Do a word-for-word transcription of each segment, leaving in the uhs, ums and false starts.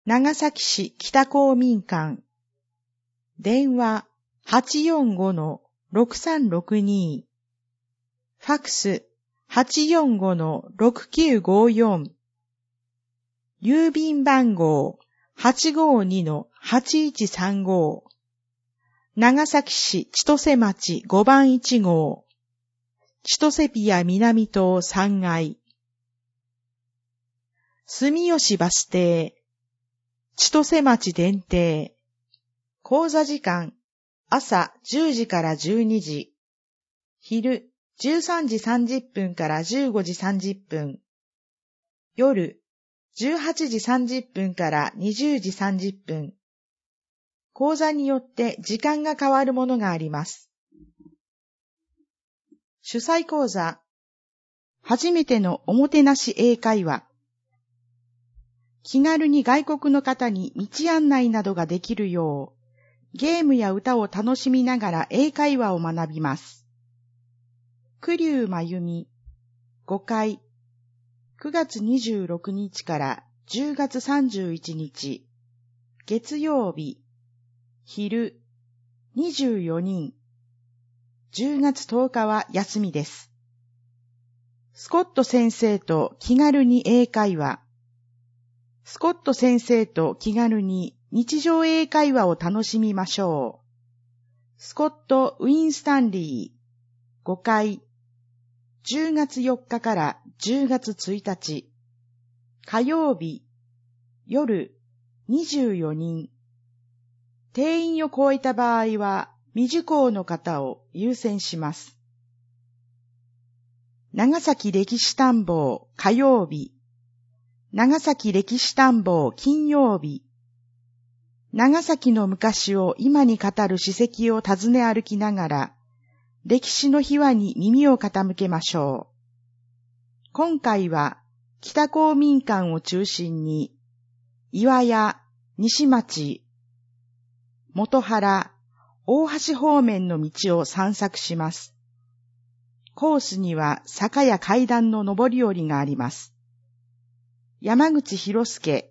長崎市北公民館。電話 はちよんごのろくさんろくに。ファクス はちよんごのろくきゅうごよん。郵便番号 はちごにのはちいちさんご。長崎市千歳町ごばんいちごう。千歳ピア南棟さんがい。住吉バス停。千歳町電停。講座時間、朝じゅうじからじゅうにじ。昼じゅうさんじさんじゅっぷんからじゅうごじさんじゅっぷん。夜じゅうはちじさんじゅっぷんからにじゅうじさんじゅっぷん。講座によって時間が変わるものがあります。主催講座、初めてのおもてなし英会話。気軽に外国の方に道案内などができるよう、ゲームや歌を楽しみながら英会話を学びます。栗生真由美、ごかい、くがつにじゅうろくにちからじゅうがつさんじゅういちにち、月曜日、昼、にじゅうよにん、じゅうがつとおかは休みです。スコット先生と気軽に英会話。スコット先生と気軽に日常英会話を楽しみましょう。スコット・ウィンスタンリー、ごかい、じゅうがつよっかからじゅうがつついたち、火曜日、夜、にじゅうよにん。定員を超えた場合は、未受講の方を優先します。長崎歴史探訪火曜日、長崎歴史探訪金曜日。長崎の昔を今に語る史跡を訪ね歩きながら、歴史の秘話に耳を傾けましょう。今回は北公民館を中心に、岩屋、西町、元原、大橋方面の道を散策します。コースには坂や階段の上り下りがあります。山口博介。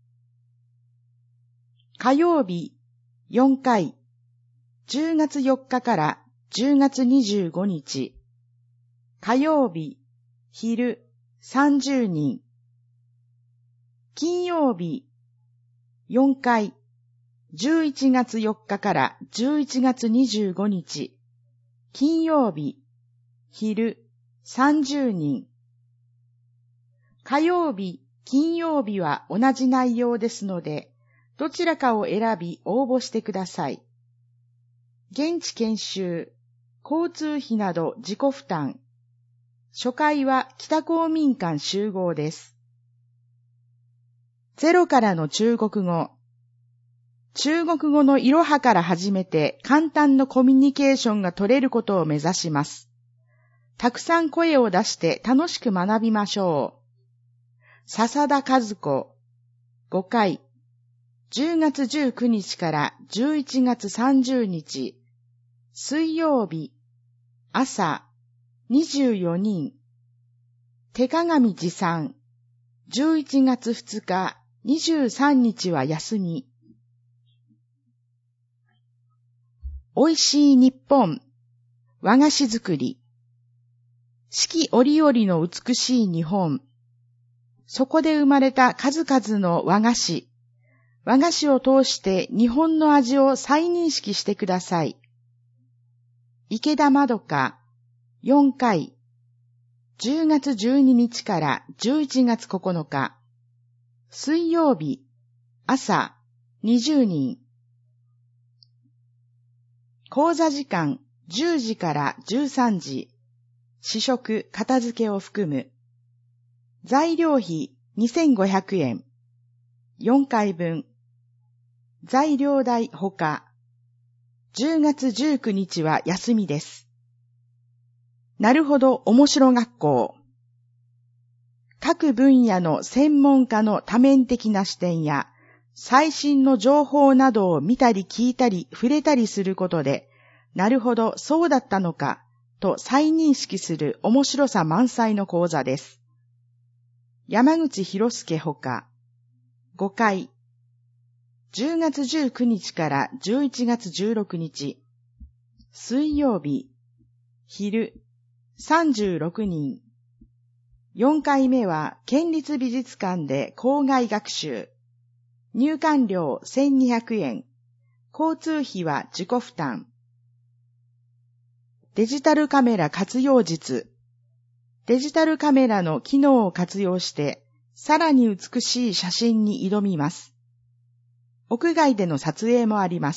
火曜日よんかい、じゅうがつよっかからじゅうがつにじゅうごにち。火曜日、昼さんじゅうにん。金曜日よんかい、じゅういちがつよっかからじゅういちがつにじゅうごにち。金曜日、昼さんじゅうにん。火曜日、金曜日は同じ内容ですので、どちらかを選び応募してください。現地研修、交通費など自己負担。初回は北公民館集合です。ゼロからの中国語。中国語のいろはから始めて簡単なコミュニケーションが取れることを目指します。たくさん声を出して楽しく学びましょう。笹田和子、ごかい、じゅうがつじゅうくにちからじゅういちがつさんじゅうにち、水曜日、朝、にじゅうよにん、手鏡持参、じゅういちがつふつか、にじゅうさんにちは休み。おいしい日本、和菓子作り。四季折々の美しい日本。そこで生まれた数々の和菓子。和菓子を通して日本の味を再認識してください。池田まどか、よんかい、じゅうがつじゅうににちからじゅういちがつここのか、水曜日、朝、にじゅうにん。講座時間、じゅうじからじゅうさんじ。試食、片付けを含む。材料費にせんごひゃくえん。よんかいぶん。材料代ほか。じゅうがつじゅうくにちは休みです。なるほど面白学校。各分野の専門家の多面的な視点や最新の情報などを見たり聞いたり触れたりすることで、なるほどそうだったのかと再認識する面白さ満載の講座です。山口博介ほか。ごかい、 じゅうがつじゅうくにちからじゅういちがつじゅうろくにち、水曜日、昼、さんじゅうろくにん。よんかいめは県立美術館で校外学習。入館料せんにひゃくえん。交通費は自己負担。デジタルカメラ活用術。デジタルカメラの機能を活用して、さらに美しい写真に挑みます。屋外での撮影もあります。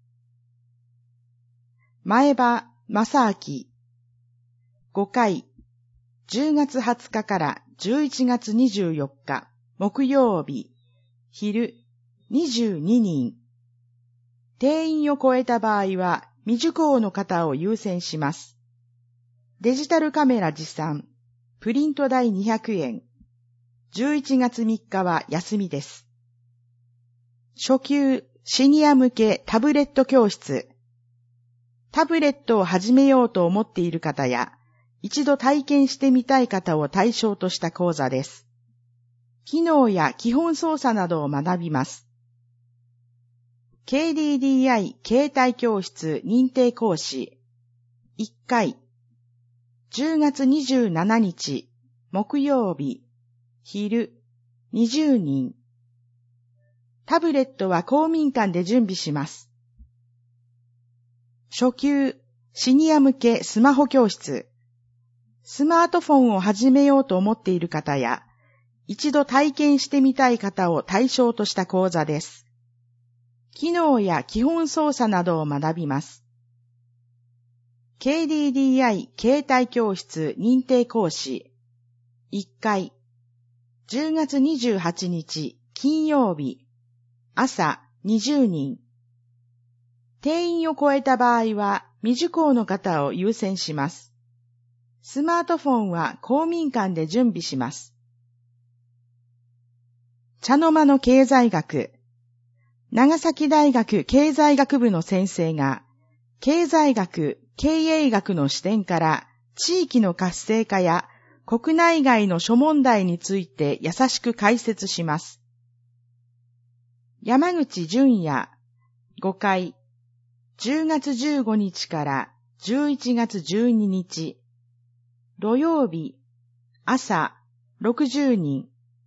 前場正明。ごかい、じゅうがつはつかからじゅういちがつにじゅうよっか、木曜日、昼、にじゅうににん。定員を超えた場合は、未受講の方を優先します。デジタルカメラ持参、プリント代にひゃくえん。じゅういちがつみっかは休みです。初級シニア向けタブレット教室。タブレットを始めようと思っている方や、一度体験してみたい方を対象とした講座です。機能や基本操作などを学びます。ケーディーディーアイ 携帯教室認定講師。いっかい。じゅうがつにじゅうしちにち、木曜日、昼、にじゅうにん。タブレットは公民館で準備します。初級、シニア向けスマホ教室。スマートフォンを始めようと思っている方や、一度体験してみたい方を対象とした講座です。機能や基本操作などを学びます。ケーディーディーアイ 携帯教室認定講師。いっかい。じゅうがつにじゅうはちにち、金曜日。朝にじゅうにん。定員を超えた場合は未受講の方を優先します。スマートフォンは公民館で準備します。茶の間の経済学。長崎大学経済学部の先生が、経済学、経営学の視点から地域の活性化や国内外の諸問題について優しく解説します。山口淳也、ごかい、じゅうがつじゅうごにちからじゅういちがつじゅうににち、土曜日、朝ろくじゅうにん。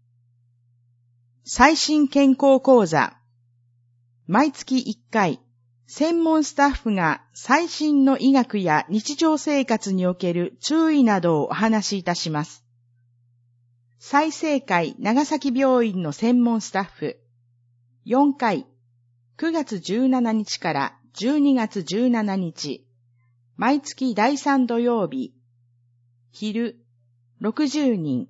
最新健康講座。毎月いっかい、専門スタッフが最新の医学や日常生活における注意などをお話しいたします。済生会長崎病院の専門スタッフ。よんかい、くがつじゅうしちにちからじゅうにがつじゅうしちにち、毎月だいさん土曜日、昼、ろくじゅうにん。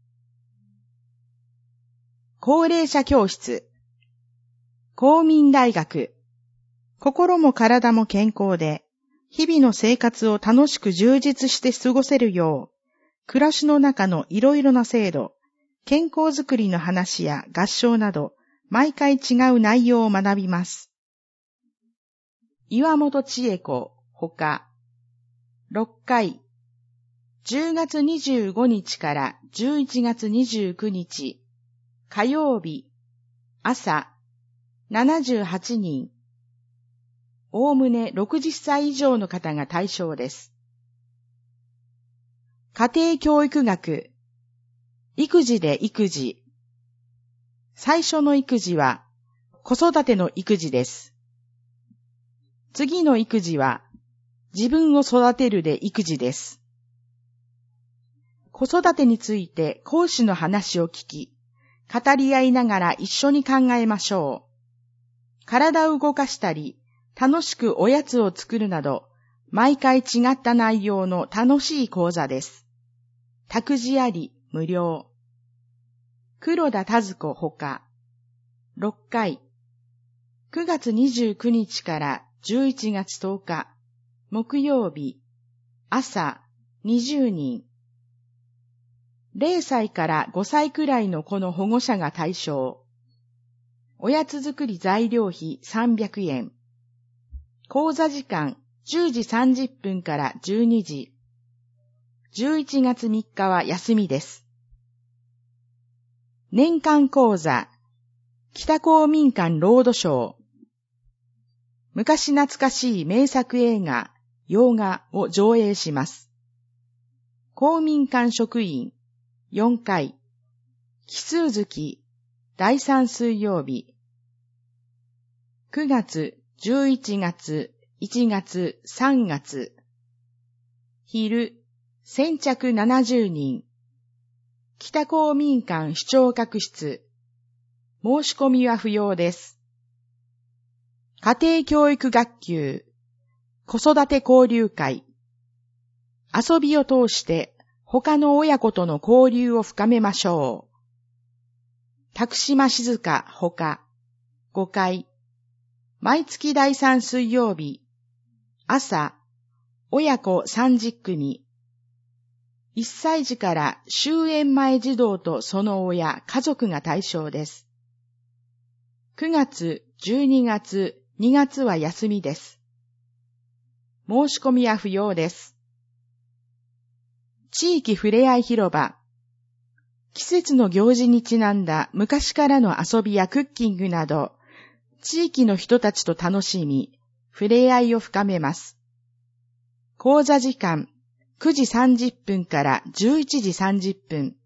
高齢者教室。公民大学。心も体も健康で、日々の生活を楽しく充実して過ごせるよう、暮らしの中のいろいろな制度、健康づくりの話や合唱など、毎回違う内容を学びます。岩本千恵子、ほか、ろっかい、じゅうがつにじゅうごにちからじゅういちがつにじゅうくにち、火曜日、朝、ななじゅうはちにん。おおむねろくじゅっさい以上の方が対象です。家庭教育学、育児で育児。最初の育児は子育ての育児です。次の育児は自分を育てるで育児です。子育てについて講師の話を聞き、語り合いながら一緒に考えましょう。体を動かしたり、楽しくおやつを作るなど、毎回違った内容の楽しい講座です。託児あり、無料。黒田田津子ほか、ろっかい、くがつにじゅうくにちからじゅういちがつとおか、木曜日、朝にじゅうにん。れいさいからごさいくらいの子の保護者が対象。おやつ作り材料費さんびゃくえん。講座時間じゅうじさんじゅっぷんからじゅうにじ。じゅういちがつみっかは休みです。年間講座、 北公民館ロードショー。昔懐かしい名作映画、洋画を上映します。公民館職員よんかい、奇数月だいさん水曜日。くがつ、じゅういちがつ、いちがつ、さんがつ。昼、先着ななじゅうにん。北公民館視聴覚室。申し込みは不要です。家庭教育学級、子育て交流会。遊びを通して他の親子との交流を深めましょう。宅島静香ほかごかい。毎月だいさん水曜日。朝、親子さんじゅっくみ。いっさい児から終園前児童とその親、家族が対象です。くがつ、じゅうにがつ、にがつは休みです。申し込みは不要です。地域ふれあい広場。季節の行事にちなんだ昔からの遊びやクッキングなど、地域の人たちと楽しみ、ふれあいを深めます。講座時間、くじさんじゅっぷんからじゅういちじさんじゅっぷん。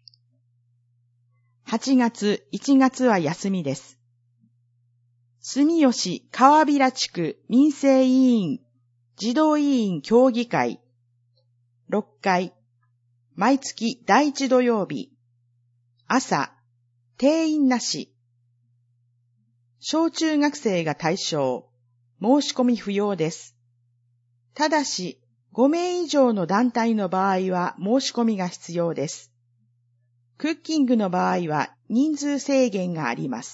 はちがつ、いちがつは休みです。住吉川平地区民生委員児童委員協議会ろっかい、毎月だいいち土曜日。朝、定員なし。小中学生が対象。申し込み不要です。ただし、ごめい以上の団体の場合は申し込みが必要です。クッキングの場合は人数制限があります。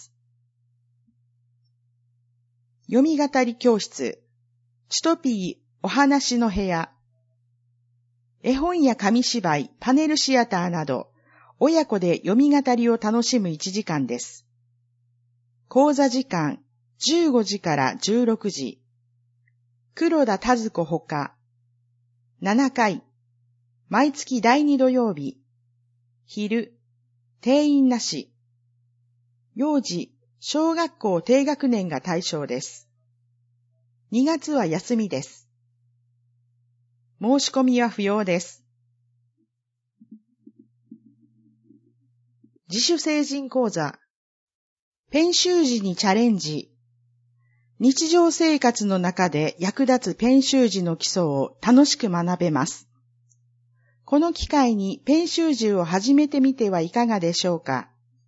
読み語り教室、チトピーお話の部屋、絵本や紙芝居、パネルシアターなど、親子で読み語りを楽しむいちじかんです。講座時間、じゅうごじからじゅうろくじ。黒田田子ほか、ななかい、毎月だいに土曜日。昼、定員なし。幼児、小学校低学年が対象です。にがつは休みです。申し込みは不要です。自主成人講座。ペン習字にチャレンジ。日常生活の中で役立つペン習字の基礎を楽しく学べます。この機会にペン習字を始めてみてはいかがでしょうか。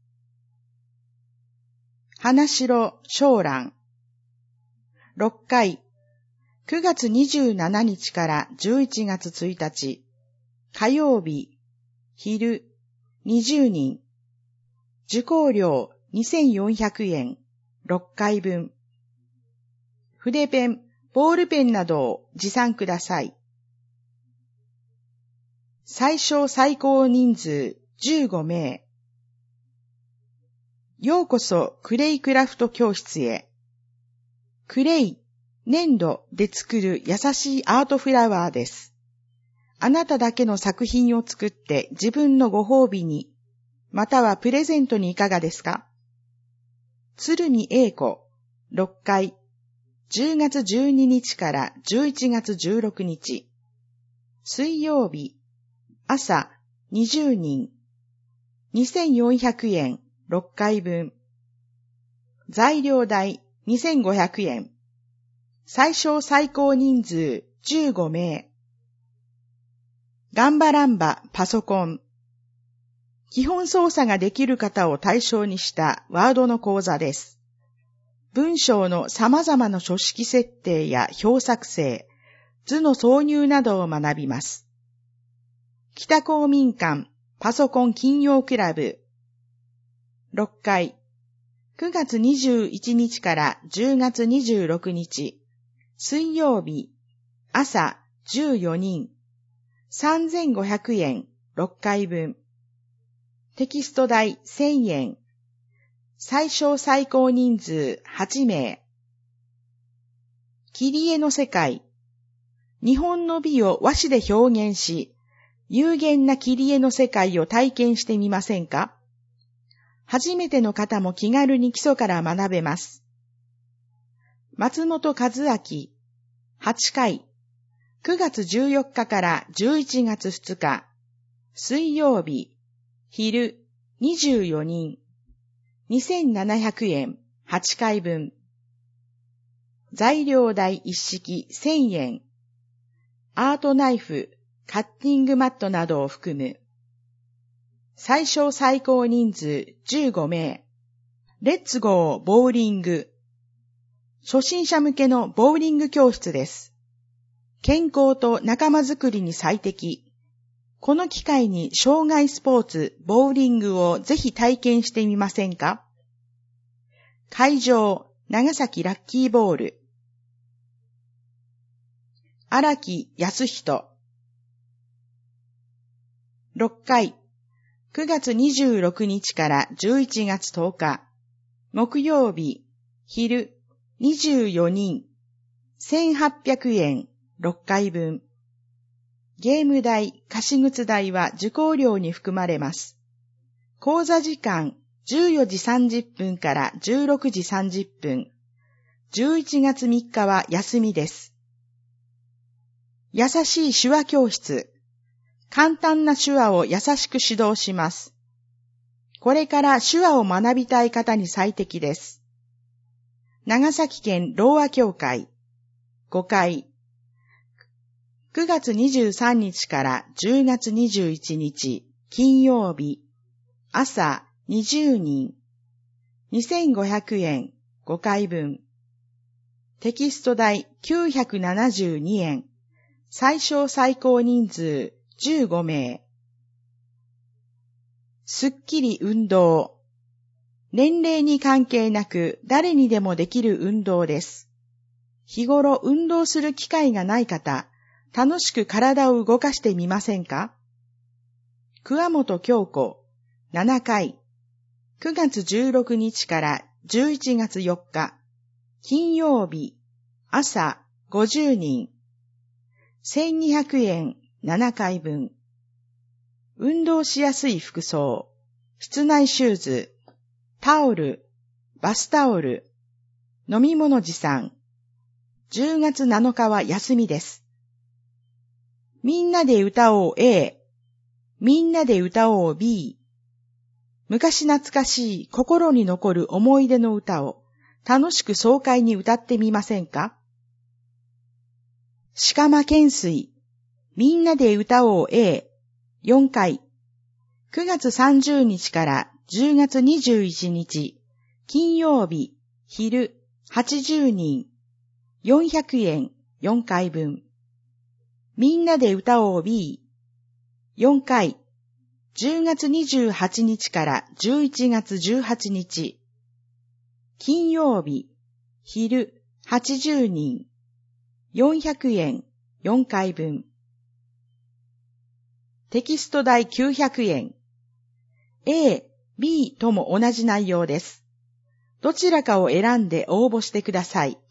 花城小蘭ろっかい、くがつにじゅうしちにちからじゅういちがつついたち、火曜日、昼、にじゅうにん、受講料にせんよんひゃくえん、ろっかいぶん。筆ペン、ボールペンなどを持参ください。最小最高人数じゅうごめい。ようこそクレイクラフト教室へ。クレイ、粘土で作る優しいアートフラワーです。あなただけの作品を作って自分のご褒美に、またはプレゼントにいかがですか？鶴見英子、ろっかい、じゅうがつじゅうににちからじゅういちがつじゅうろくにち。水曜日、朝にじゅうにん、にせんよんひゃくえん、ろっかいぶん。材料代にせんごひゃくえん。最小最高人数じゅうごめい。ガンバランバパソコン。基本操作ができる方を対象にしたワードの講座です。文章の様々な書式設定や表作成、図の挿入などを学びます。北公民館パソコン金曜クラブろっかい、くがつにじゅういちにちからじゅうがつにじゅうろくにち、水曜日、朝じゅうよにん、さんぜんごひゃくえん、ろっかいぶん。テキスト代せんえん。最小最高人数はちめい。切り絵の世界。日本の美を和紙で表現し、有限な切り絵の世界を体験してみませんか？ 初めての方も気軽に基礎から学べます。松本和明、はちかい、くがつじゅうよっかからじゅういちがつふつか、水曜日、昼にじゅうよにん、にせんななひゃくえん、はちかいぶん。材料代一式せんえん。アートナイフ、カッティングマットなどを含む。最小最高人数じゅうごめい。レッツゴーボーリング。初心者向けのボーリング教室です。健康と仲間づくりに最適。この機会に障害スポーツ、ボーリングをぜひ体験してみませんか？会場、長崎ラッキーボール。荒木康人。ろっかい、くがつにじゅうろくにちからじゅういちがつとおか、木曜日、昼にじゅうよにん、せんはっぴゃくえん、ろっかいぶん。ゲーム代、貸靴代は受講料に含まれます。講座時間、じゅうよじさんじゅっぷんからじゅうろくじさんじゅっぷん。じゅういちがつみっかは休みです。優しい手話教室。簡単な手話を優しく指導します。これから手話を学びたい方に最適です。長崎県ろうあ協会ごかい、くがつにじゅうさんにちからじゅうがつにじゅういちにち金曜日、朝にじゅうにん、にせんごひゃくえんごかいぶん。テキスト代きゅうひゃくななじゅうにえん、最小最高人数じゅうごめい。すっきり運動。年齢に関係なく誰にでもできる運動です。日頃運動する機会がない方、楽しく体を動かしてみませんか？桑本京子、ななかい、くがつじゅうろくにちからじゅういちがつよっか、金曜日、朝ごじゅうにん、せんにひゃくえんななかいぶん。運動しやすい服装、室内シューズ、タオル、バスタオル、飲み物持参。じゅうがつなのかは休みです。みんなで歌おう A、みんなで歌おう B。昔懐かしい心に残る思い出の歌を楽しく爽快に歌ってみませんか？鹿間懸垂、みんなで歌おう A、よんかい、くがつさんじゅうにちからじゅうがつにじゅういちにち、金曜日、昼はちじゅうにん、よんひゃくえんよんかいぶん。みんなで歌おう B、よんかい、じゅうがつにじゅうはちにちからじゅういちがつじゅうはちにち、金曜日、昼はちじゅうにん、よんひゃくえんよんかいぶん。テキスト代きゅうひゃくえん。A、B とも同じ内容です。どちらかを選んで応募してください。